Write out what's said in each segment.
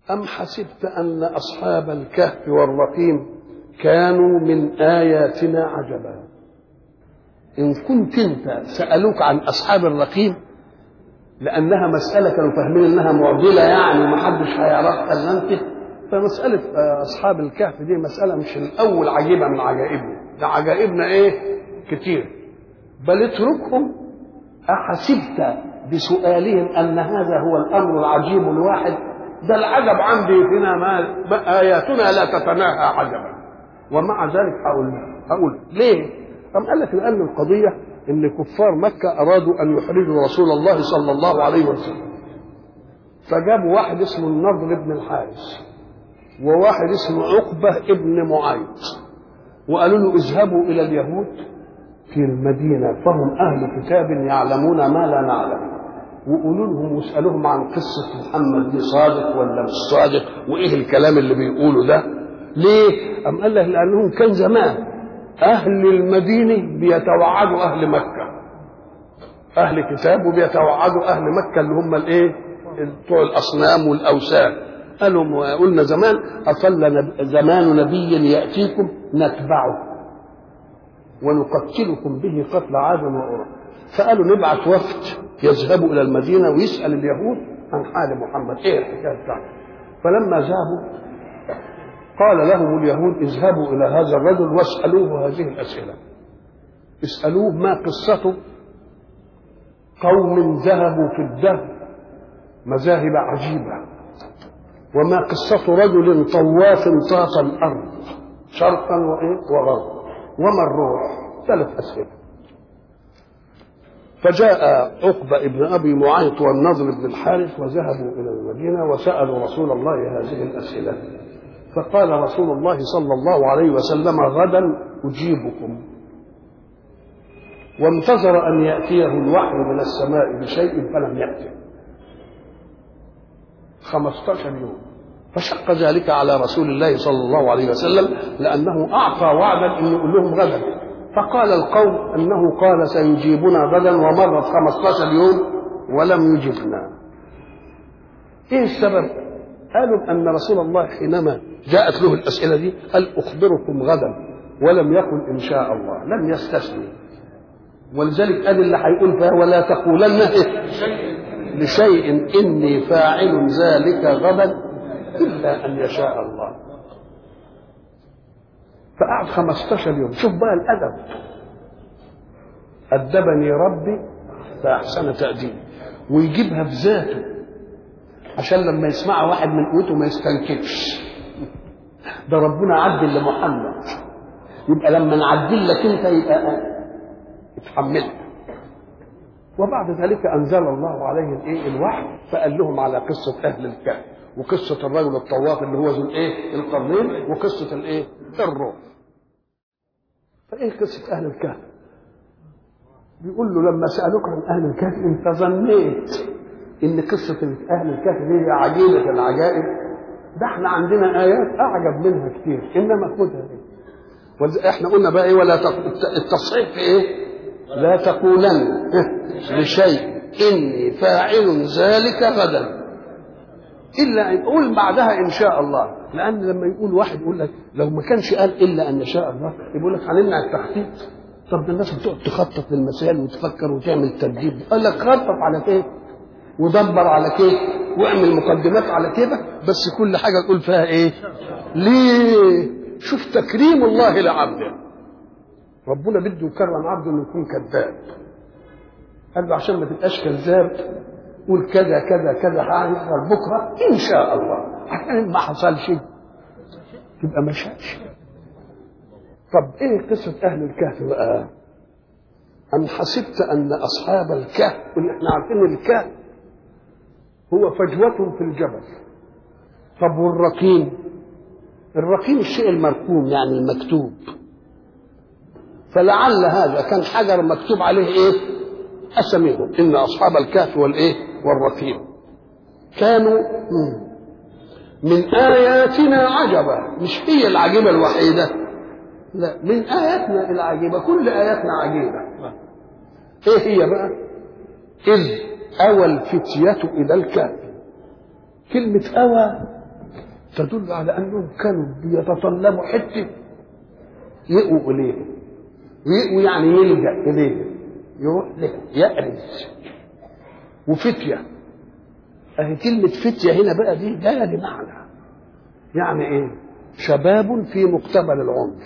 أم حسبت أن أصحاب الكهف والرقيم كانوا من آياتنا عجبا. إن كنت أنت سألوك عن أصحاب الرقيم لأنها مسألة كانوا فاهمين أنها معضلة يعني محدش هيعرفها إلا أنت، فمسألة أصحاب الكهف دي مسألة مش الأول عجيبة من عجائبنا، ده عجائبنا إيه كتير. بل اتركهم، أحسبت بسؤالهم أن هذا هو الأمر العجيب الواحد؟ ده العجب عندي فينا ما آياتنا لا تتناهى عجبا. ومع ذلك أقول ليه؟ أم قال لك لأن القضية إن كفار مكة أرادوا أن يحرجوا رسول الله صلى الله عليه وسلم، فجابوا واحد اسمه النضر بن الحارث وواحد اسمه عقبة ابن معيط وقالوا له اذهبوا إلى اليهود في المدينة فهم أهل كتاب يعلمون ما لا نعلم، وقولوا لهم واسألوهم عن قصة محمد دي صادق ولا مش صادق وإيه الكلام اللي بيقولوا ده. ليه؟ أم قال لك لأنهم كان زمان أهل المدينة بيتوعدوا أهل مكة، أهل كتاب وبيتوعدوا أهل مكة اللي هم الإيه؟ بتوع الأصنام والأوثان. قلنا زمان أطل زمان نبي يأتيكم نتبعه ونقتلكم به قتل عاد وأرى، فقالوا نبعث وفد يذهبوا إلى المدينة ويسأل اليهود عن حال محمد إيه الحكاية بتاعته. فلما ذهبوا قال لهم اليهود اذهبوا إلى هذا الرجل واسألوه هذه الأسئلة، اسألوه ما قصته قوم ذهبوا في الدهر مذاهب عجيبة، وما قصة رجل طواف طاف الأرض شرقا وغربا، وما الروح. 3 أسئلة. فجاء عقبة ابن أبي معيط والنضر بن الحارث وذهبوا إلى المدينة وسألوا رسول الله هذه الأسئلة، فقال رسول الله صلى الله عليه وسلم غدا أجيبكم، وانتظر أن يأتيه الوحي من السماء بشيء فلم يأته 15 يوم، فشق ذلك على رسول الله صلى الله عليه وسلم لأنه أعطى وعدا أن يقول لهم غدا، فقال القوم أنه قال سيجيبنا غدا ومرت 15 يوم ولم يجبنا. إيه السبب؟ قالوا أن رسول الله حينما جاءت له الأسئلة دي قال أخبركم غدا ولم يقل إن شاء الله، لم يستثني، ولذلك قال اللي هيقول فيها ولا تقولن لشيء إني فاعل ذلك غدا إلا أن يشاء الله. فقعد 15 يوم. شوف بقى الأدب، أدبني ربي فأحسن تأديبي، ويجيبها بذاته عشان لما يسمع واحد من قوته ما يستنكفش، ده ربنا عدل لمحمد، يبقى لما نعدل لك انت يبقى اتحملها. وبعد ذلك أنزل الله عليه الوحي فقال لهم على قصة أهل الكهف وقصة الرجل الطواف اللي هو ذو القرنين وقصة الروح. فإيه قصة أهل الكهف؟ بيقول له لما سألوك عن أهل الكهف أنت ظنيت إن قصة أهل الكهف دي عجيبة العجائب، ده احنا عندنا آيات أعجب منها كتير، إنما خدها دي. احنا قلنا بقى ولا التصحيح في إيه؟ لا تقولن لشيء إني فاعل ذلك غدا إلا أن يقول بعدها إن شاء الله، لأن لما يقول واحد يقول لك لو ما كانش قال إلا أن شاء الله يقول لك هنمنع التخطيط. طب ده الناس بتقعد تخطط للمسائل وتفكر وتعمل ترتيب، قال لك خطط على كده ودبر على كده واعمل مقدمات على كده، بس كل حاجة تقول فيها إيه؟ ليه؟ شوف تكريم الله لعبده، ربنا بده يكرم عبده انه يكون كذاب، قال له عشان ما تبقاش كذاب قول كذا كذا كذا هيحصل بكره ان شاء الله، عشان ما حصلش تبقى ما شاءش. طب ايه قصه اهل الكهف بقى؟ ام حسبت ان اصحاب الكهف، اللي احنا عارفين الكهف هو فجوة في الجبل. طب والرقيم؟ الرقيم الشيء المرقوم يعني المكتوب، فلعل هذا كان حجر مكتوب عليه ايه؟ اسميهم ان اصحاب الكهف والرقيم كانوا من اياتنا عجبا. مش هي العجيبه الوحيده، لا، من اياتنا العجيبه، كل اياتنا عجيبه. ايه هي بقى؟ اذ اوى الفتيه الى الكهف. كلمه اوى تدل على أنهم كانوا بيتطلبوا حتة يقوا إليه، ويقوا يعني يلجأ إليه، يروح له يأرز. وفتية، أهي كلمة فتية هنا بقى دي جاية بمعنى يعني إيه؟ شباب في مقتبل العمر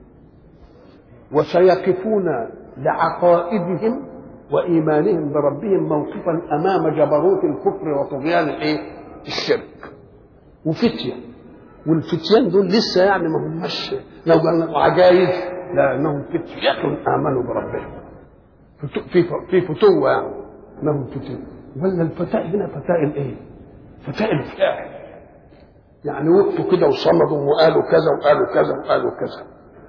وسيقفون لعقائدهم وإيمانهم بربهم موقفا أمام جبروت الكفر وطغيان الإيه؟ الشرك. وفتية، والفتيان دول لسه يعني ما هماش لو قالوا عجايز، لأنهم فتية آمنوا بربهم، في فتوة يعني انهم فتية. ولا الفتاة هنا فتاة الايه؟ فتاة الفاعل، يعني وقفوا كده وصمدوا وقالوا كذا وقالوا كذا وقالوا كذا.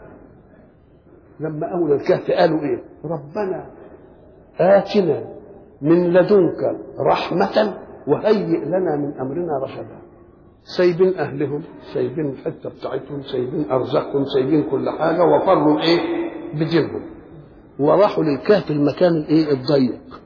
لما أول الكهف قالوا ايه؟ ربنا آتنا من لدنك رحمة وهيئ لنا من أمرنا رشدا. سايبين أهلهم، سايبين الحتة بتاعتهم، سايبين أرزاقهم، سايبين كل حاجة، وفروا ايه؟ بدينهم، وراحوا للكهف المكان الايه؟ الضيق.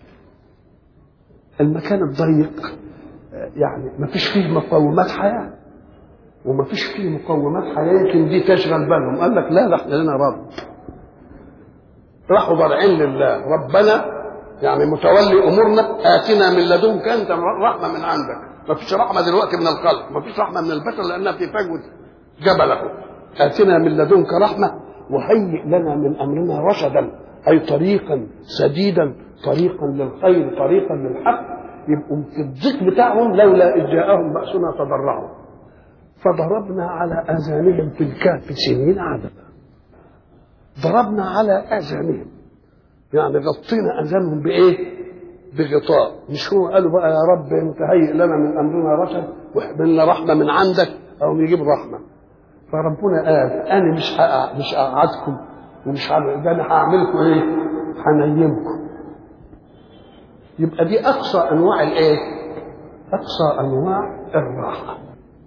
المكان الضيق يعني ما فيش فيه مقومات حياة، وما فيش فيه مقومات حياة يمكن دي تشغل بالهم. قال لك لا، احنا لنا رب. راحوا ضارعين لله، ربنا يعني متولي امورنا، اتنا من لدنك انت رحمه من عندك. ما فيش رحمه دلوقتي من الخلق، ما فيش رحمه من البشر لانها في فجوه جبله. اتنا من لدنك رحمه وهيئ لنا من امرنا رشدا، اي طريقا سديدا، طريقا للخير، طريقا للحق. يبقوا في الضيق بتاعهم لولا إذ جاءهم بأسنا تضرعوا فضربنا على آذانهم في الكهف سنين عددا. ضربنا على آذانهم يعني غطينا آذانهم بإيه؟ بغطاء. مش هو قالوا بقى يا رب انت هيئ لنا من أمرنا رشد واحملنا رحمة من عندك، أو يجيب رحمة. فربنا قال أنا مش هقعدكم ومش ده أنا هعملكم إيه؟ هنيمكم. يبقى دي أقصى أنواع الإيه؟ أقصى أنواع الراحة.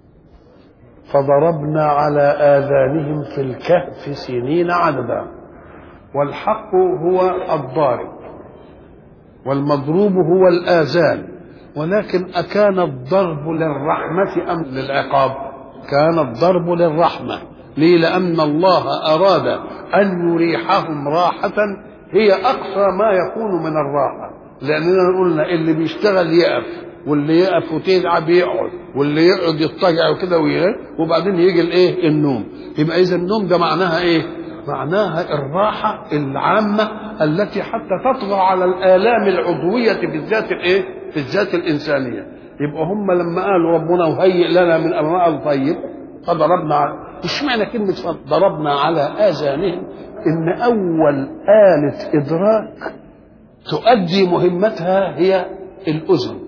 فضربنا على آذانهم في الكهف سنين عددا. والحق هو الضارب والمضروب هو الآذان، ولكن أكان الضرب للرحمة أم للعقاب؟ كان الضرب للرحمة. ليه؟ لأن الله أراد أن يريحهم راحة هي أقصى ما يكون من الراحة. لأننا قلنا اللي بيشتغل يقف، واللي يقف وتتعب يقعد، واللي يقعد يضطجع وكده وبعدين يجي الايه؟ النوم. يبقى إذا النوم ده معناها ايه؟ معناها الراحة العامة التي حتى تطغى على الآلام العضوية بالذات الايه؟ بالذات الإنسانية. يبقى هم لما قالوا ربنا وهيئ لنا من أمرنا طيب فضربنا. مش معنى كلمة ضربنا على آذانهم إن أول آلة إدراك تؤدي مهمتها هي الأذن.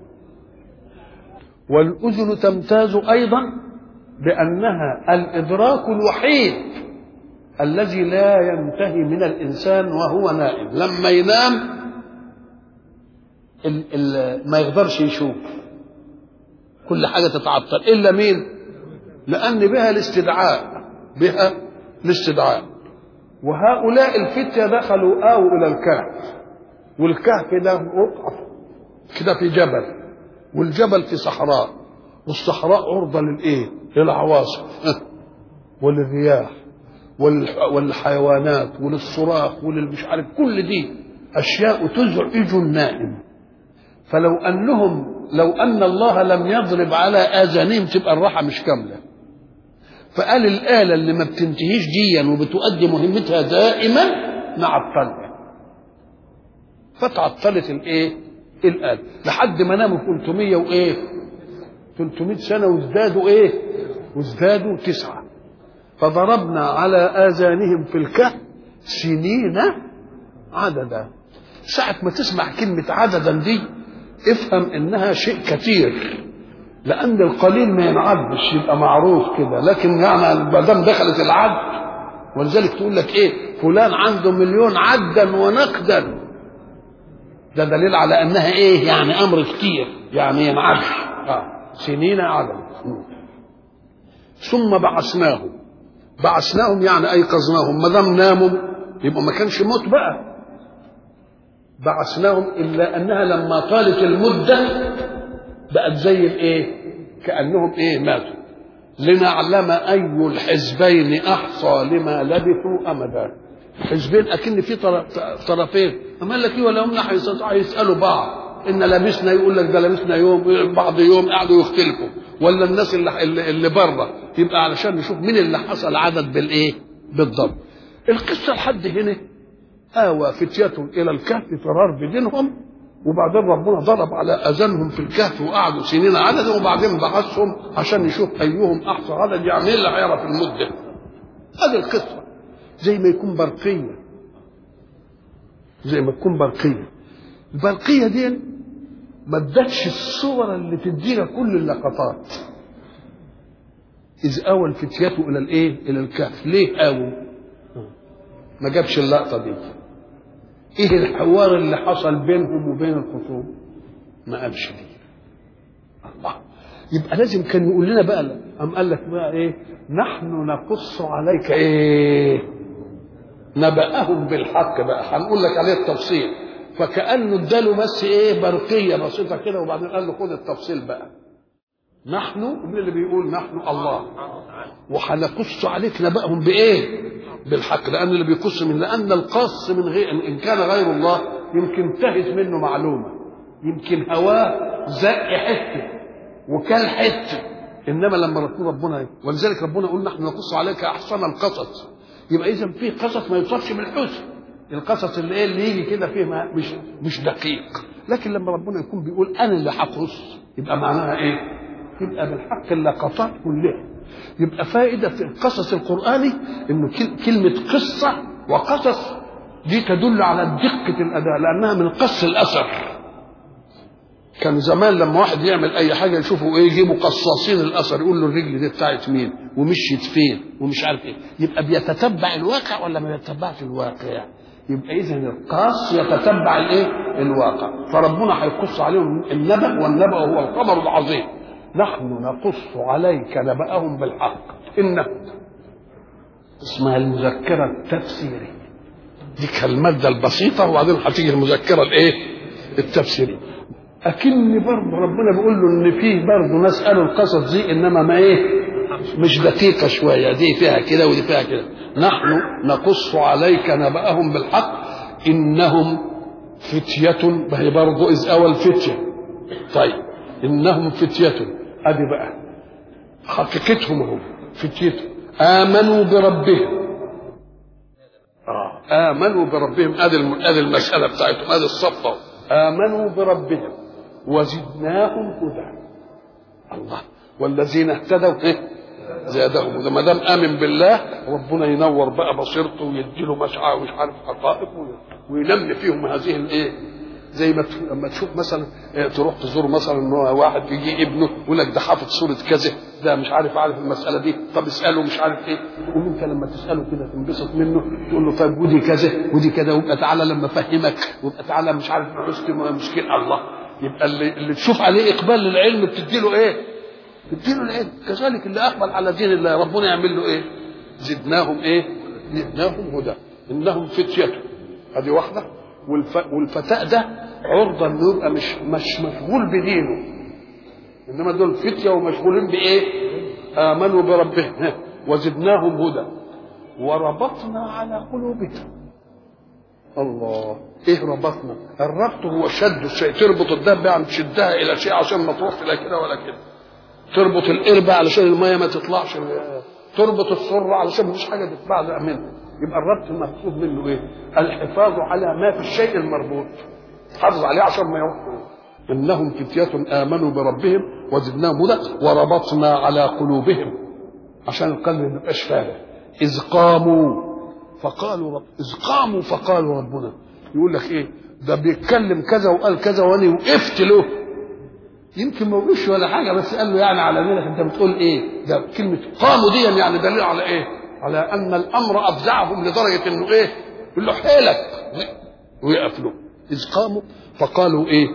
والأذن تمتاز أيضا بأنها الإدراك الوحيد الذي لا ينتهي من الإنسان وهو نائم. لما ينام ما يقدرش يشوف، كل حاجة تتعطل إلا مين؟ لأن بها الاستدعاء، بها الاستدعاء. وهؤلاء الفتية دخلوا آووا إلى الكهف، والكهف ده وقف كده في جبل، والجبل في صحراء، والصحراء عرضة للإيه؟ للعواصف وللرياح والحيوانات وللصراخ وللمش عارف. كل دي أشياء تزعج النائم. فلو أن الله لم يضرب على آذانهم تبقى الراحة مش كاملة. فقال الآلة اللي ما بتنتهيش ديا وبتؤدي مهمتها دائما نعطلها، فتعطلت الايه؟ الآلة لحد ما ناموا 300 وايه؟ 300 سنة وازدادوا ايه؟ وازدادوا 9. فضربنا على آذانهم في الكهف سنين عددا. ساعة ما تسمع كلمة عددا دي افهم انها شيء كثير، لأن القليل ما ينعدش يبقى معروف كده، لكن يعني ما دام دخلت العد، ولذلك تقول لك ايه؟ فلان عنده 1,000,000 عدا ونقدا. ده دليل على انها ايه؟ يعني امر كتير، يعني ينعدش. سنين عددا. ثم بعثناهم يعني ايقظناهم. ما دام ناموا يبقى ما كانش موت بقى. بعثناهم الا انها لما طالت المده بقت زي الايه؟ كأنهم ايه ماتوا، لنعلم أي الحزبين أحصى لما لبثوا أمدا. حزبين أكن في طرفين، أما قال لك إيه ولا هم هيسألوا بعض إن لبسنا، يقول لك ده لبسنا يوم، بعض يوم قعدوا يختلفوا، ولا الناس اللي بره، يبقى علشان نشوف مين اللي حصل عدد بالإيه بالضبط. القصة لحد هنا آوى فتية إلى الكهف فرار بدينهم، وبعدين ربنا ضرب على اذانهم في الكهف وقعدوا سنين عددا، وبعدين بعثهم عشان يشوف ايهم احصى عدد، يعني ايه اللي هيعرف المده. هذه القصه زي ما يكون برقيه، زي ما تكون برقيه. البرقيه دي ما ادتش الصور اللي تدينا كل اللقطات. اذ اوى الفتية الى الايه الى الكهف، ليه اووا؟ ما جابش اللقطه دي. ايه الحوار اللي حصل بينهم وبين الخصوم؟ ما قالش دي. الله، يبقى لازم كان يقول لنا بقى. قام قال لك بقى ايه؟ نحن نقص عليك ايه نبأهم بالحق. بقى هنقول لك عليه التفصيل. فكأنه اداله بس ايه برقيه بسيطه كده، وبعدين قال له خد التفصيل بقى. نحن، مين اللي بيقول نحن؟ الله. وهنقص عليك نبأهم بايه؟ بالحق. لان اللي بيقص لان القص من غير، ان كان غير الله يمكن تهت منه معلومه، يمكن هواه زق حته وكل حته، انما لما ربنا، ولذلك ربنا يقول نحن نقص عليك احسن القصص. يبقى اذا في قصص ما يوصفش بالحسن، القصص اللي ايه اللي يجي كده فيه مش دقيق. لكن لما ربنا يكون بيقول انا اللي هقص، يبقى معناها ايه؟ يبقى بالحق اللقطات كلها. يبقى فائده في القصص القراني انه كلمه قصه وقصص دي تدل على دقه الاداء، لانها من قص الاثر. كان زمان لما واحد يعمل اي حاجه يشوفوا ايه، يجيبوا قصاصين الاثر، يقول له الرجل دي بتاعت مين ومشيت فين ومش عارف ايه. يبقى بيتتبع الواقع ولا ما بيتتبعش الواقع؟ يبقى اذا القاص يتتبع الايه الواقع. فربنا هيقص عليهم النبأ، والنبأ هو الخبر العظيم. نحن نقص عليك نبأهم بالحق. إنه اسمها المذكرة التفسيرية، دي كالمادة البسيطة، وبعدين هتيجي المذكرة الايه التفسيرية. أكن برضه ربنا بيقول له إن فيه برضه ناس قالوا القصص دي إنما ما إيه مش دقيقة شوية، دي فيها كده ودي فيها كده. نحن نقص عليك نبأهم بالحق إنهم فتية، وهي برضه إذ أوى الفتية. طيب إنهم فتية، أدي بقى حقيقتهم هم فتية آمنوا بربهم. آمنوا بربهم، أدي المسألة بتاعتهم، أدي الصفة. آمنوا بربهم وزدناهم هدى. الله، والذين اهتدوا ايه زادهم هدى. ما دام آمن بالله ربنا ينور بقى بصيرته ويديله مشعر ومش عارف حقائق وينمي فيهم هذه الايه. زي ما لما تشوف مثلا تروح تزور مثلا ان واحد يجي ابنه يقول لك ده حافظ سوره كذا، ده مش عارف المساله دي، طب اساله مش عارف ايه. تقول انت لما تساله كده تنبسط منه، تقول له طيب ودي كذا ودي كذا، ويبقى تعالى لما افهمك، ويبقى تعالى مش عارف عشت مشكله. الله، يبقى اللي تشوف عليه اقبال للعلم بتديله ايه؟ بتديله العلم. كذلك اللي اقبل على دين الله ربنا يعمل له ايه؟ زدناهم ايه؟ زدناهم هدى. انهم فتية، هذه واحده. والفتاة ده عرضة انه يبقى مش مشغول بدينه، انما دول فتية ومشغولين بايه؟ آمنوا بربهم وزدناهم هدى وربطنا على قلوبهم. الله، ايه ربطنا؟ الربط هو شد الشيء، تربط الدابة يعني تشدها الى شيء عشان ما تروح لا كده ولا كده، تربط القربة علشان المية ما تطلعش، تربط السرة علشان مفيش حاجة تتبعزق منها. يبقى الربط المقصود منه ايه؟ الحفاظ على ما في الشيء المربوط، حافظ عليه عشان ما يروح. انهم فتية آمنوا بربهم وزدناهم هدى وربطنا على قلوبهم، عشان القلب ما يبقاش فارغ. إذ قاموا فقالوا ربنا. يقول لك ايه ده بيتكلم كذا وقال كذا وانا وقفت له، يمكن ما قولوش ولا حاجه بس قال له يعني على مالك انت بتقول ايه؟ ده كلمه قاموا دي يعني دليل على ايه؟ على ان الامر افزعهم لدرجه انه ايه؟ يقول له حيلك ويقف له. اذ قاموا فقالوا ايه؟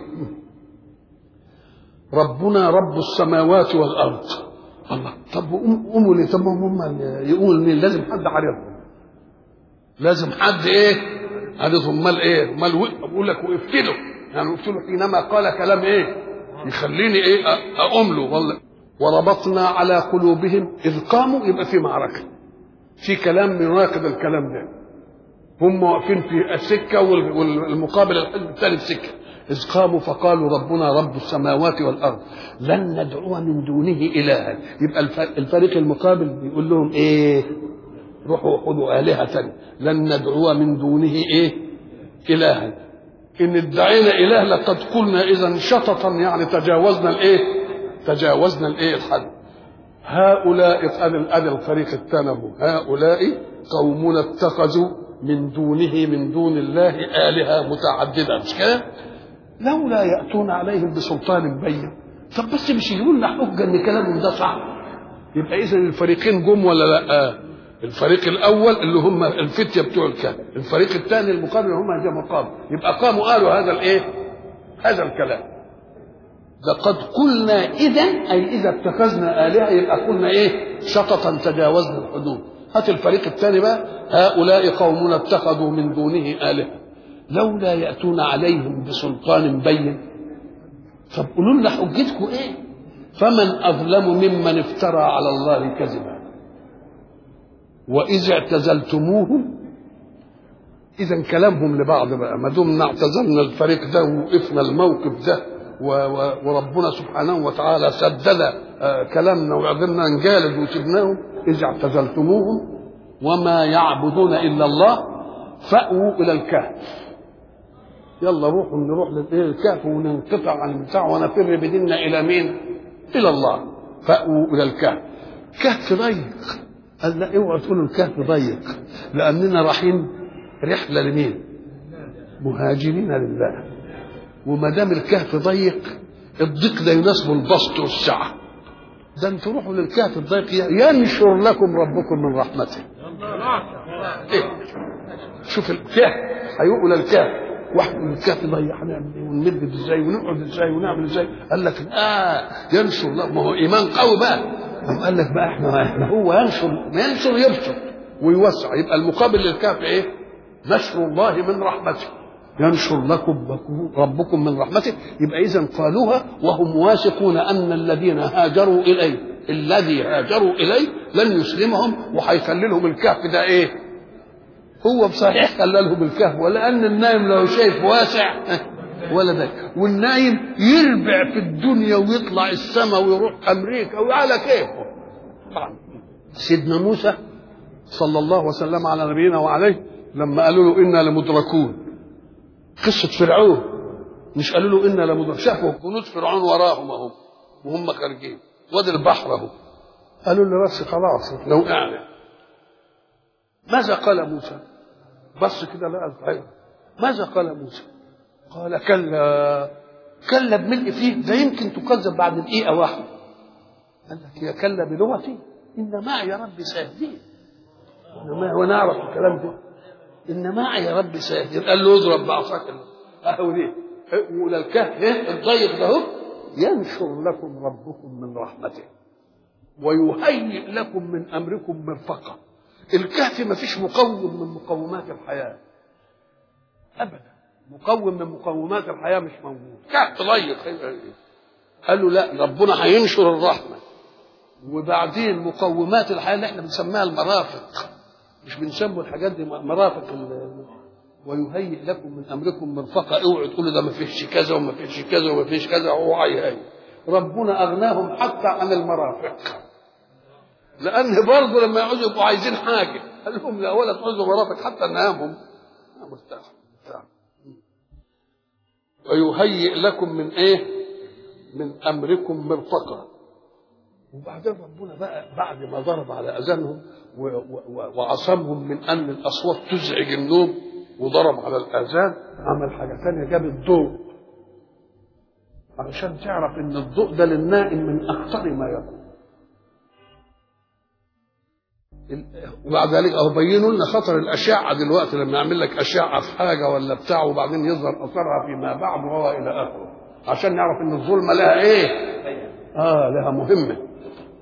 ربنا رب السماوات والارض. الله، طب قوموا ليه؟ طب هم يقول مين؟ لازم حد عارفهم، لازم حد ايه عارفهم. امال ايه؟ امال بقول لك وقفت له، يعني وقفت له حينما قال كلام ايه يخليني ايه اقوم له. والله وربطنا على قلوبهم إذ قاموا، يبقى في معركة، في كلام يناقض الكلام ده، هم واقفين في السكة والمقابل الحزب الثاني في السكة. إذ قاموا فقالوا ربنا رب السماوات والأرض لن ندعو من دونه إلها. يبقى الفريق المقابل بيقول لهم إيه؟ روحوا خذوا آلهة تانية، لن ندعو من دونه إيه؟ إلها. إن ادعينا إله لقد قلنا إذا شططا، يعني تجاوزنا الإيه الحد. هؤلاء أدي الفريق الثاني، هؤلاء قومنا اتخذوا من دون الله آلهة متعددة، مش كده؟ لولا يأتون عليهم بسلطان بين. طب بس مش يقولوا لنا حجة ان كلامهم ده صح؟ يبقى إذا الفريقين جم ولا لا؟ الفريق الأول اللي هم الفتية بتوع الكهف، الفريق الثاني المقابل هم هذا مقابل، يبقى قاموا قالوا هذا الإيه؟ هذا الكلام. لقد قلنا إذا، أي إذا اتخذنا آلهة، يبقى قلنا إيه؟ شططا تجاوزنا الحدود. هات الفريق الثاني بقى، هؤلاء قومنا اتخذوا من دونه آلهة لولا يأتون عليهم بسلطان بين. طب قولوا لنا حجتكم إيه؟ فمن أظلم ممن افترى على الله كذبا وإذ اعتزلتموهم. إذا كلامهم لبعض بقى، ما دمنا اعتزلنا الفريق ده ووقفنا الموقف ده وربنا سبحانه وتعالى سدد كلامنا وقدرنا نجالد وسبناهم، إذ اعتزلتموهم وما يعبدون إلا الله فأووا إلى الكهف. يلا نروح للكهف وننقطع عن البتاع ونفر بديننا إلى مين؟ إلى الله. فأووا إلى الكهف. كهف ضيق، قال لا اوعوا تقولوا الكهف ضيق، لأننا رايحين رحلة لمين؟ مهاجرين لله. وما دام الكهف ضيق، الضيق ده يناسبه البسط والسعة. ده انتوا روحوا للكهف الضيق ينشر لكم ربكم من رحمته. إيه؟ شوف الكهف، هيقول للكهف واحد من الكهف ضيق، هنعمل ايه ونمد ازاي ونقعد ازاي ونعمل ازاي؟ قال لك ينشر لكم، ما هو ايمان قوي بقى. قال لك بقى احنا هو ينشر يبشر ويوسع. يبقى المقابل للكهف ايه؟ نشر الله من رحمته، ينشر لكم ربكم من رحمته. يبقى إذن قالوها وهم واثقون أن الذي هاجروا إليه لن يسلمهم، وهيخلي لهم الكهف ده إيه؟ هو بصحيح خلى لهم الكهف، ولأن النايم لو شايف واسع ولا ده، والنايم يربع في الدنيا ويطلع السماء ويروح أمريكا وعلى كيفه. سيدنا موسى صلى الله وسلم على نبينا وعليه لما قالوا له إنا لمدركون، قصة فرعون، مش قالوا له إنا لمدركون، شافوا جنود فرعون وراهم اهو وهم خارجين وادي البحر اهو، قالوا له بس خلاص لو قعنا. ماذا قال موسى؟ بص كده لقى الطير. ماذا قال موسى؟ قال كلا بملء فيه، ده يمكن تكذب بعد دقيقة واحدة. قال لك يا كلا بلغتي إن معي ربي سيهدين. هو نعرف الكلام ده، إن معي ربي سيهدين. قال له اضرب بعصاك أهو دي وإلى الكهف الضيق ده ينشر لكم ربكم من رحمته ويهيئ لكم من أمركم مرفقا. الكهف ما فيش مقوم من مقومات الحياة أبدا، مقوم من مقومات الحياة مش موجود. كهف ضيق. قال له لا، ربنا هينشر الرحمة، وبعدين مقومات الحياة اللي احنا بنسميها المرافق، مش بنسموا الحاجات دي مرافق. ويهيئ لكم من امركم مرفقا. اوعوا تقولوا ده ما فيش كذا وما فيش كذا وما فيش كذا. هو هيهيئ. ربنا اغناهم حتى عن المرافق، لان برضه لما يعوزوا يبقوا عايزين حاجه قال لهم لا، ولا تعوزوا مرافق حتى ننامهم مرتاح. ويهيئ لكم من ايه؟ من امركم مرفقا. وبعدين ربنا بقى بعد ما ضرب على اذانهم وعصمهم من ان الاصوات تزعج النوم وضرب على الاذان، عمل حاجه ثانيه، جاب الضوء علشان تعرف ان الضوء ده للنائم من اخطر ما يكون. وبعد ذلك اهو بينوا لنا خطر الاشعه دلوقتي، لما يعمل لك اشعه في حاجه ولا بتاع وبعدين يظهر اثرها فيما بعد وهو الى اخره، عشان نعرف ان الظلمه لها ايه؟ لها مهمه.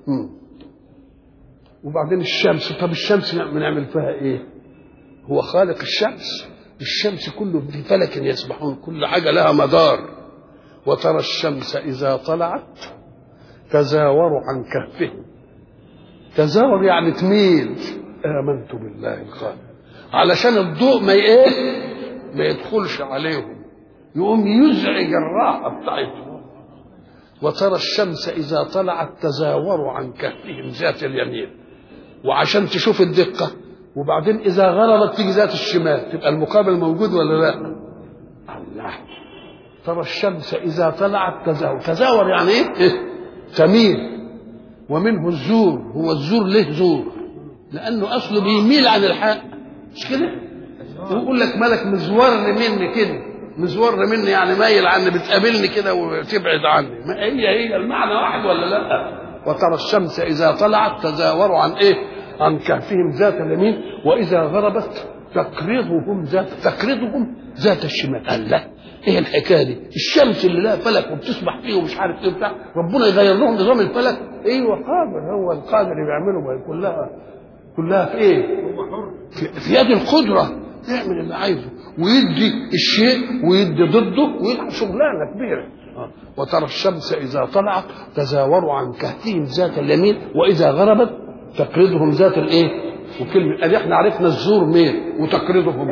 وبعدين الشمس، طب الشمس بنعمل فيها ايه؟ هو خالق الشمس كله في فلك يسبحون، كل حاجه لها مدار. وترى الشمس اذا طلعت تزاوروا عن كهفهم. تزاور يعني تميل. آمنت بالله الخالق، علشان الضوء ما يدخلش عليهم، يقوم يزعج الراحة بتاعتهم. وترى الشمس إذا طلعت تزاور عن كهفهم ذات اليمين، وعشان تشوف الدقة. وبعدين إذا غربت تيجي ذات الشمال، تبقى المقابل موجود ولا لا؟ الله. ترى الشمس إذا طلعت تزاور يعني إيه؟ تميل. ومنه الزور، هو الزور ليه زور؟ لأنه أصله بيميل عن الحق، مش كده؟ يقول لك مالك مزور مني كده، مزور مني يعني مايل عني، بتقابلني كده وتبعد عني. ما هي المعنى واحد ولا لا؟ وترى الشمس إذا طلعت تزاور عن إيه؟ عن كهفهم ذات اليمين، وإذا غربت تقرضهم ذات الشمال. قال لا، ايه الحكايه دي؟ الشمس اللي لها فلك وبتسبح فيه ومش عارف ايه بتاع، ربنا يغير لهم نظام الفلك؟ ايوه قادر، هو القادر بيعمله. ما كلها في ايه؟ هو حر في يد القدره، يعمل اللي عايزه ويدي الشيء ويدي ضده ويلعب شغلانه كبيره. وترى الشمس اذا طلعت تزاور عن كهفهم ذات اليمين، واذا غربت تقرضهم ذات الايه؟ وكلمه ادي احنا عرفنا الزور مين وتقرضهم.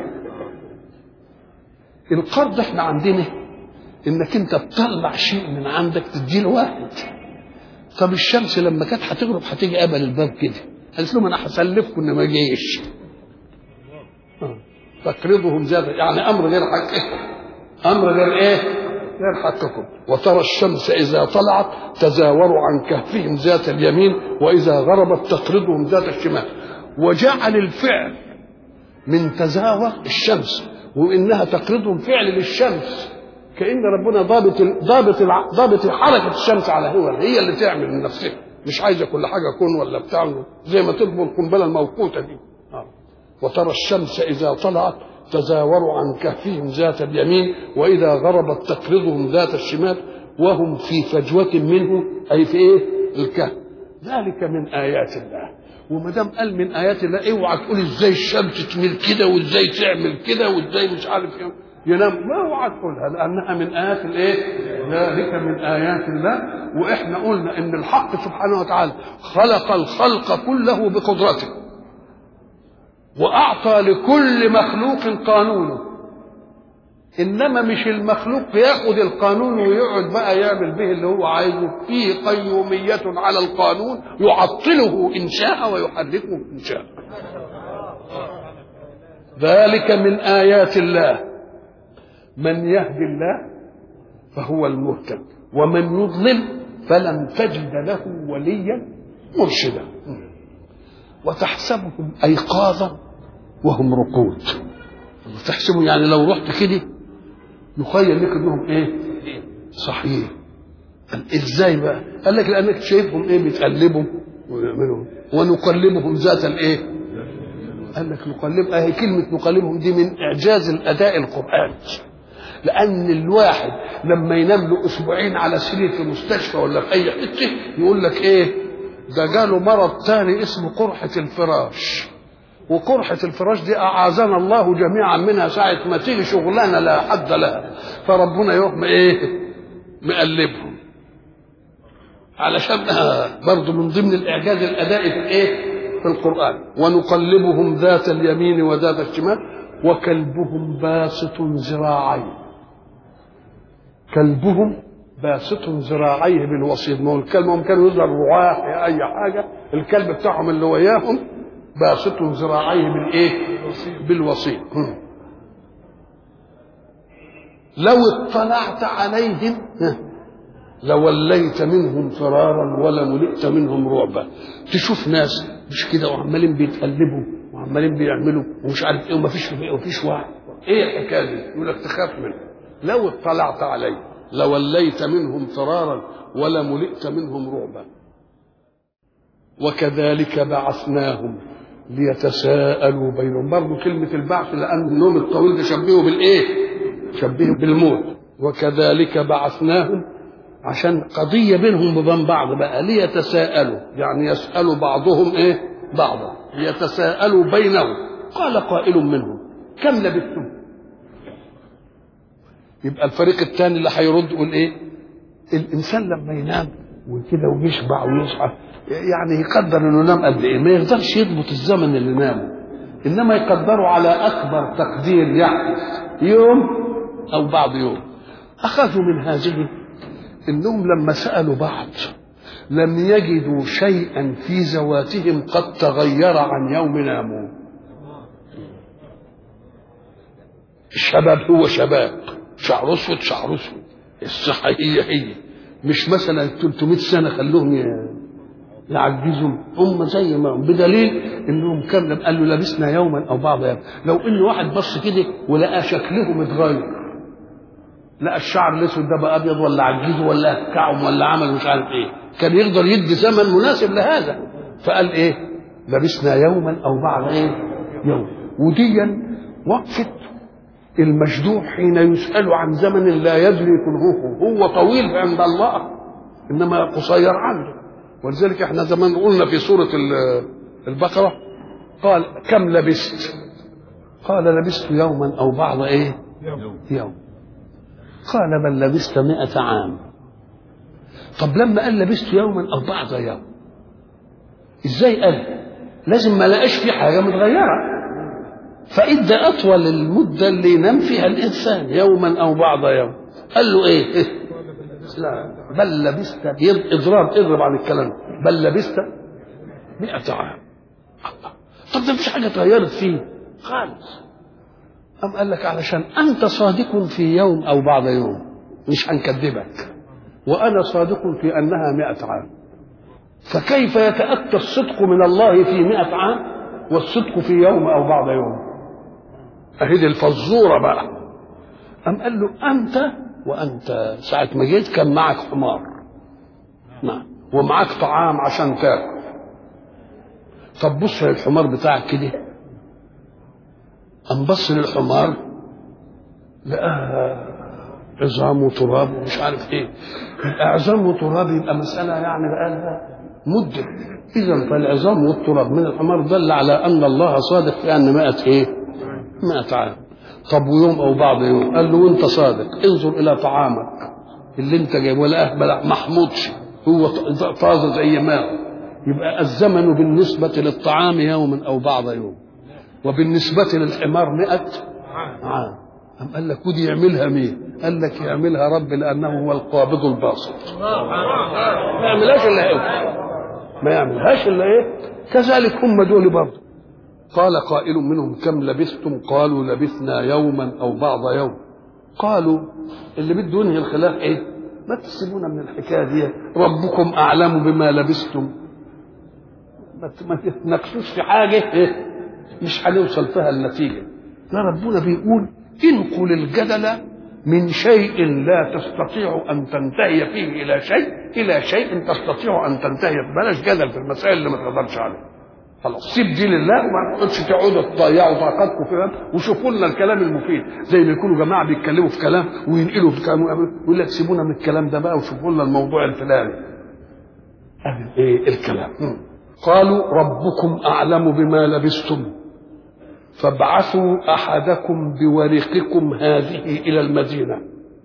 القرض احنا عندنا انك انت تطلع شيء من عندك تديه لواحد. طب الشمس لما كانت هتغرب هتيجي قبل الباب كده، قالت لهم انا هسلفكم ان ما جيش. تقرضهم ذات يعني امر غير حقكم، امر غير ايه؟ غير حقكم. وترى الشمس اذا طلعت تزاور عن كهفهم ذات اليمين، واذا غربت تقرضهم ذات الشمال. وجعل الفعل من تزاور الشمس وانها تقرضهم فعل للشمس، كأن ربنا ضابط حركه الشمس على هي اللي تعمل من نفسها، مش عايزه كل حاجه كون ولا بتاع، زي ما تطبخ القنبله الموقوته دي. وترى الشمس اذا طلعت تزاور عن كهفهم ذات اليمين، واذا غربت تقرضهم ذات الشمال، وهم في فجوه منه، اي في ايه؟ الكهف. ذلك من ايات الله. وما دام قال من ايات الله، اوعى تقول ازاي الشمس تميل كده وازاي تعمل كده وازاي مش عارف ايه ينام، ما اوعى تقولها، لانها من ايات الايه؟ ذلك من ايات الله. واحنا قلنا ان الحق سبحانه وتعالى خلق الخلق كله بقدرته، واعطى لكل مخلوق قانونه، انما مش المخلوق ياخذ القانون ويقعد بقى يعمل به اللي هو عايزه. فيه قيومية على القانون يعطله ان شاء ويحركه ان شاء. ذلك من ايات الله. من يهدي الله فهو المهتد، ومن يضلل فلن تجد له وليا مرشدا. وتحسبهم ايقاظا وهم رقود. تحسبوا يعني لو رحت كده يخيل لك انهم ايه؟ صحيح. قال ازاي بقى؟ قال لك لانك شايفهم ايه؟ بيتقلبوا ويعملوا. ونقلبهم ذات الايه؟ قال لك نقلب، اهي كلمه نقلبهم دي من اعجاز الاداء القراني. لان الواحد لما ينام له اسبوعين على سرير في مستشفى ولا في اي حته يقول لك ايه؟ ده جاله مرض ثاني اسمه قرحه الفراش. وقرحة الفراش دي أعاذنا الله جميعا منها ساعة ما تيجي شغلانة لا حد لها، فربنا يوم إيه؟ مقلبهم. علشان برضو من ضمن الإعجاز الأدائي في الإيه؟ في القرآن. ونقلبهم ذات اليمين وذات الشمال، وكلبهم باسط ذراعيه. كلبهم باسط ذراعيه بالوصيد. ما هو الكلب هم كانوا يظهر رعاة أي حاجة، الكلب بتاعهم اللي وياهم باسط ذراعيه بالايه؟ بالوصيد. لو اطلعت عليهم لوليت منهم فرارا ولملئت منهم رعبا. تشوف ناس مش كده وعمالين بيتقلبوا وعمالين بيعملوا ومش عارف ايه ومفيش وعي، ايه الحكايه دي؟ يقول لك تخاف منه. لو اطلعت عليهم لوليت منهم فرارا ولملئت منهم رعبا. وكذلك بعثناهم ليتساءلوا بينهم. برضه كلمة البعث لأن النوم الطويل ده شبهه بالإيه؟ شبهه بالموت. وكذلك بعثناهم عشان قضية بينهم وبين بعض بقى، ليتساءلوا يعني يسألوا بعضهم إيه؟ بعضا، ليتساءلوا بينهم. قال قائل منهم كم لبثتم؟ يبقى الفريق الثاني اللي هيرد يقول إيه؟ الإنسان لما ينام وكده ويشبع ويصحى، يعني يقدر انه نام قد ايه، ما يقدرش يضبط الزمن اللي نامه، انما يقدره على اكبر تقدير يحدث يوم او بعض يوم. اخذوا من هذه انهم لما سالوا بعض لم يجدوا شيئا في ذواتهم قد تغير عن يوم ناموا. الشباب هو شباب، شعر اسود شعر اسود، الصحه هي مش مثلا 300 سنه خلوهم يعجزهم، هم زي ما هم، بدليل انهم كان قالوا لبسنا يوما او بعض يوم. لو ان واحد بص كده ولقى شكلهم اتغير، لقى الشعر الاسود ده بقى ابيض ولا عجزه ولا كعم ولا عمل مش عارف ايه، كان يقدر يدي زمن مناسب لهذا، فقال ايه؟ لبسنا يوما او بعض ايه؟ يوم. وديا وقفت المجدوع حين يسأل عن زمن لا يدري كنهه، هو طويل عند الله انما قصير عنده. ولذلك احنا زمان قلنا في سورة البقرة قال كم لبست؟ قال لبست يوما او بعض ايه؟ يوم. قال بل لبست 100 عام. طب لما قال لبست يوما او بعض يوم ازاي قال؟ لازم ما لقاش في حاجة متغيرة، فإدى أطول المدة اللي ينام فيها الإنسان يوما أو بعض يوم. قال له إيه؟ لا بل لبست، اضرب عن الكلام، بل لبست 100 عام. طب ده مفيش حاجة اتغيرت فيه خالص. أم قال لك علشان أنت صادق في يوم أو بعض يوم، مش هنكذبك، وأنا صادق في أنها 100 عام، فكيف يتأتى الصدق من الله في 100 عام والصدق في يوم أو بعض يوم؟ أهي دي الفزورة بقى. أم قال له وأنت ساعة ما جيت كان معك حمار، نعم، ومعك طعام عشان تاكل. طب بص للحمار بتاعك كده، أم بص للحمار لقاها عظام وتراب ومش عارف ايه. العظام وتراب يبقى مسألة يعني بقالها مدة، إذا فالعظام والتراب من الحمار دل على أن الله صادق في أن 100 عام. طب ويوم أو بعض يوم؟ قال له وأنت صادق، انظر إلى طعامك اللي أنت جايبه، ولا أهبل محمودش، هو طازة زي ما هو. يبقى الزمن بالنسبة للطعام يوم أو بعض يوم، وبالنسبة للحمار 100 عام. أم قال لك ودي يعملها مين؟ قال لك يعملها رب، لأنه هو القابض الباسط، ما يعملهاش إلا هو، ما يعملهاش إلا إيه؟ كذلك هم دول برضه. قال قائل منهم كم لبثتم؟ قالوا لبثنا يوما أو بعض يوم. قالوا اللي بده ينهي الخلاف إيه؟ ما تسيبونا من الحكاية دي، ربكم أعلم بما لبثتم، ما تتناقشوش في حاجة إيه؟ مش هنوصل فيها النتيجة. لا، ربنا بيقول انقل الجدل من شيء لا تستطيع أن تنتهي فيه إلى شيء تستطيع أن تنتهي. بلاش جدل في المسائل اللي ما تقدرش عليها، خلاص سيب دي لله، وما تقعدش تقعدوا تضيعوا طاقتكم فيها. وشوفوا لنا الكلام المفيد، زي ما يكونوا جماعه بيتكلموا في كلام وينقلوا في كلام، يقول لك سيبونا من الكلام ده بقى وشوفوا لنا الموضوع الفلاني. ايه الكلام؟ قالوا ربكم اعلم بما لبثتم فابعثوا احدكم بورقكم هذه الى المدينه.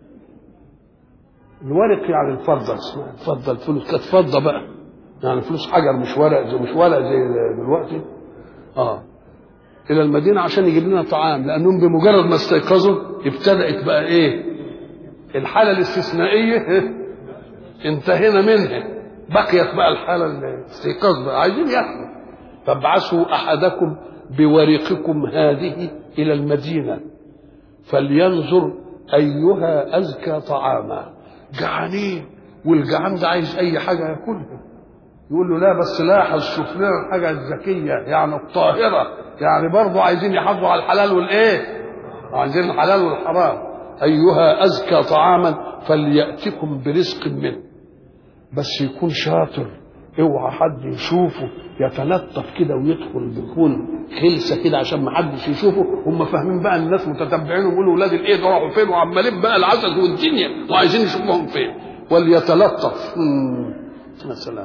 الورق يعني الفضه، اسمها الفضه، الفلوس كانت فضه بقى، يعني فلوس حجر، مش ورق زي دلوقتي. الى المدينه عشان يجيب لنا طعام، لانهم بمجرد ما استيقظوا ابتدات بقى ايه؟ الحاله الاستثنائيه انتهينا منها، بقيت بقى الحاله الاستيقاظ بقى، عايزين ياكلوا. فابعثوا احدكم بورقكم هذه الى المدينه فلينظر ايها ازكى طعاما. جعانين، والجعان ده عايز اي حاجه ياكلها، يقول له لا بس لاحظ شوف لنا الحاجه الزكيه يعني الطاهره، يعني برضه عايزين يحافظوا على الحلال والايه، عايزين الحلال والحرام. ايها ازكى طعاما فلياتكم برزق منه، بس يكون شاطر، اوعى حد يشوفه يتلطف كده ويدخل بيكون خلسه كده عشان ما حدش يشوفه. هم فاهمين بقى الناس متتبعين ويقولوا ولاد الايه ده راحوا فين، وعمالين بقى العسل والدنيا وعايزين يشوفوهم فين، وليتلطف. يا سلام.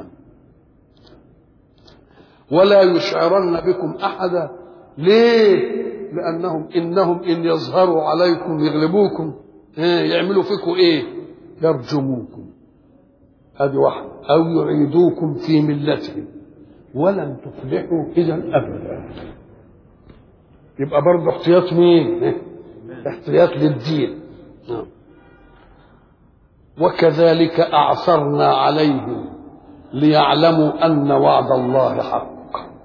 ولا يشعرن بكم احدا. ليه؟ لانهم ان يظهروا عليكم يغلبوكم، يعملوا فيكم ايه؟ يرجموكم هذه واحدة. أو يعيدوكم في ملتهم ولن تفلحوا إذا أبدا. يبقى برضه احتياط مين؟ احتياط للدين. وكذلك أعثرنا عليهم ليعلموا أن وعد الله حق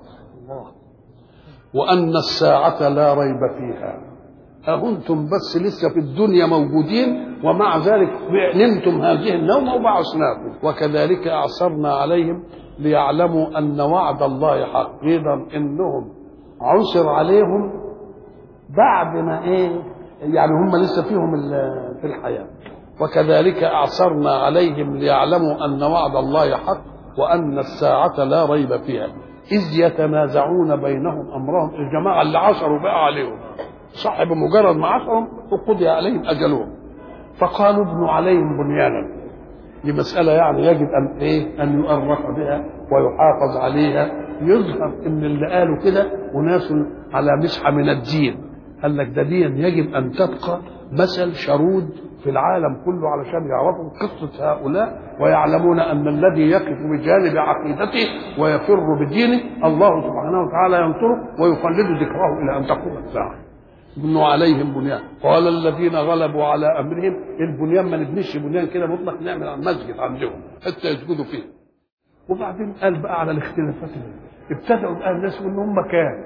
وأن الساعة لا ريب فيها. أهنتم بس لسه في الدنيا موجودين ومع ذلك نمتم هذه النوم وبعثناكم. وكذلك أعثرنا عليهم ليعلموا أن وعد الله حق. أيضا إنهم عثر عليهم بعد ما يعني هم لسه فيهم في الحياة. وكذلك أعثرنا عليهم ليعلموا أن وعد الله حق وأن الساعة لا ريب فيها إذ يتنازعون بينهم أمرهم. الجماعة اللي عثروا بقى عليهم صح بمجرد ما عثرهم وقضي عليهم أجلهم فقالوا ابنوا عليهم بنيانا. دي مسألة يعني يجب أن يؤرخ بها ويحافظ عليها. يظهر إن اللي قالوا كده وناس على مسحة من الدين. قال لك ده دين يجب أن تبقى مثل شرود في العالم كله علشان يعرفوا قصة هؤلاء ويعلمون أن الذي يقف بجانب عقيدته ويفر بدينه الله سبحانه وتعالى ينصره ويخلد ذكره إلى أن تقوم الساعة. بنوا عليهم بنيان. قال الذين غلبوا على أمرهم البنيان ما نبنيش بنيان كده مطلق، نعمل مسجد عندهم حتى يسجدوا فيه. وبعدين قال بقى على الاختلافات ابتدأوا بقى الناس ان هم كان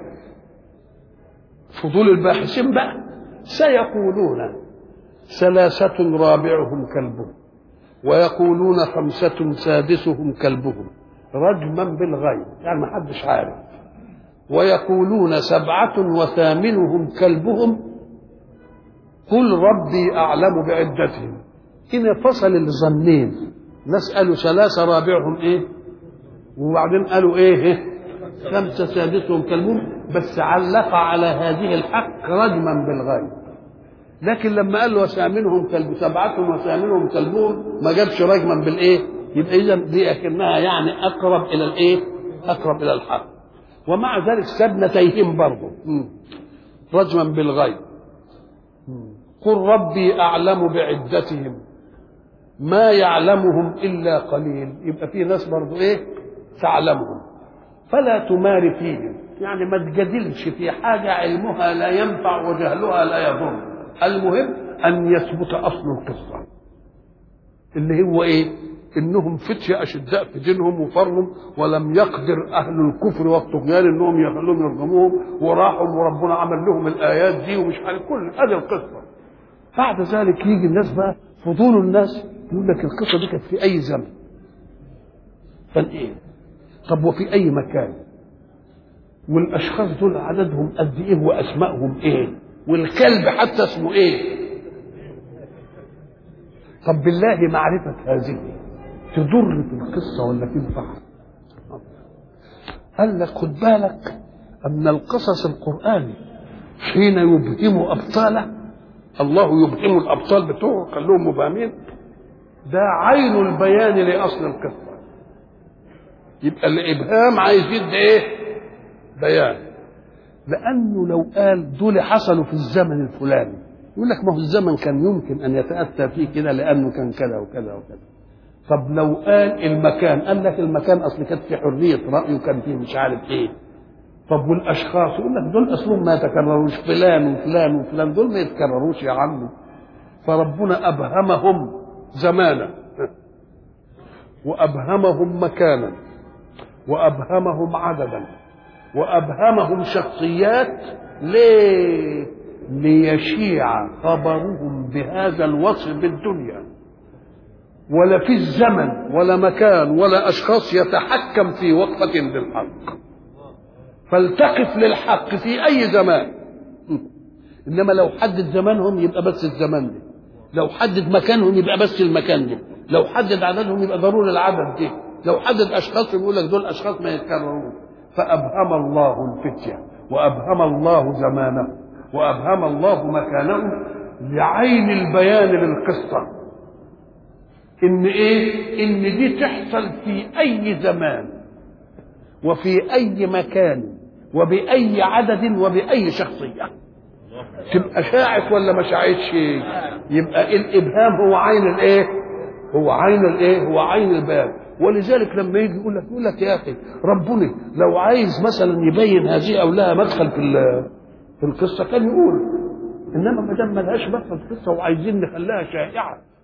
فضول الباحثين بقى سيقولون ثلاثة رابعهم كلبهم ويقولون خمسة سادسهم كلبهم رجما بالغيب يعني ما حدش عارف، ويقولون سبعة وثامنهم كلبهم قل ربي أعلم بعدتهم. هنا فصل الظنين. ناس قالوا ثلاثة رابعهم وبعدين قالوا خمسة سادسهم كلبهم، بس علق على هذه الحق رجما بالغيب. لكن لما قال وثامنهم كلب سبعة وثامنهم كلبهم ما جابش رجما يبقى إذا دي أكنها يعني أقرب إلى أقرب إلى الحق. ومع ذلك سبنتيهم برضه رجما بالغيب. قل ربي أعلم بعدتهم ما يعلمهم إلا قليل. يبقى في ناس برضه تعلمهم فلا تمار فيهم، يعني ما تجادلش في حاجة علمها لا ينفع وجهلها لا يضر. المهم أن يثبت أصل القصة اللي هو إنهم فتية أشداء في دينهم وفرهم ولم يقدر أهل الكفر والطغيان إنهم يخلوهم يرجموهم وراحوا وربنا عمل لهم الآيات دي ومش عارف كل هذه القصة. بعد ذلك يجي الناس بقى فضول الناس يقول لك القصة دي كانت في أي زمن طب وفي أي مكان والأشخاص دول عددهم قد وأسمائهم والكلب حتى اسمه طب بالله معرفة هذه تضر في القصة ولا تنفع؟ قال لك خد بالك أن القصص القرآني حين يبهم أبطاله الله يبهم الأبطال بتوعه خلوهم مبهمين ده عين البيان لأصل القصة. يبقى الإبهام عايز يدي بيان. لأنه لو قال دول حصلوا في الزمن الفلاني يقول لك ما هو الزمن كان يمكن أن يتأتى فيه كده لأنه كان كذا وكذا وكذا. طب لو قال المكان قال لك المكان أصل كانت في حرية رأي وكان فيه مش عارف طب والأشخاص يقول لك دول أصلهم ما يتكرروش فلان وفلان وفلان دول ما يتكرروش يا عمي. فربنا أبهمهم زمانا وأبهمهم مكانا وأبهمهم عددا وأبهمهم شخصيات. ليه؟ ليشيع خبرهم بهذا الوصف بالدنيا ولا في الزمن ولا مكان ولا أشخاص يتحكم في وقفة للحق فالتقف للحق في أي زمان. إنما لو حدد زمانهم يبقى بس الزمان ده، لو حدد مكانهم يبقى بس المكان ده، لو حدد عددهم يبقى ضروري العدد ده، لو حدد أشخاص يقول لك دول أشخاص ما يتكررون. فأبهم الله الفتية وأبهم الله زمانه وأبهم الله مكانه لعين البيان للقصة إن دي تحصل في أي زمان وفي أي مكان وبأي عدد وبأي شخصية. تبقى شاعت ولا ما شاعتش؟ يبقى الإبهام هو عين هو عين الايه؟ هو عين الباب. ولذلك لما يجي يقول لك يا اخي ربنا لو عايز مثلا يبين هذه او لها مدخل في القصه كان يقول، انما ما دام ملهاش مدخل في القصه وعايزين نخليها شائعه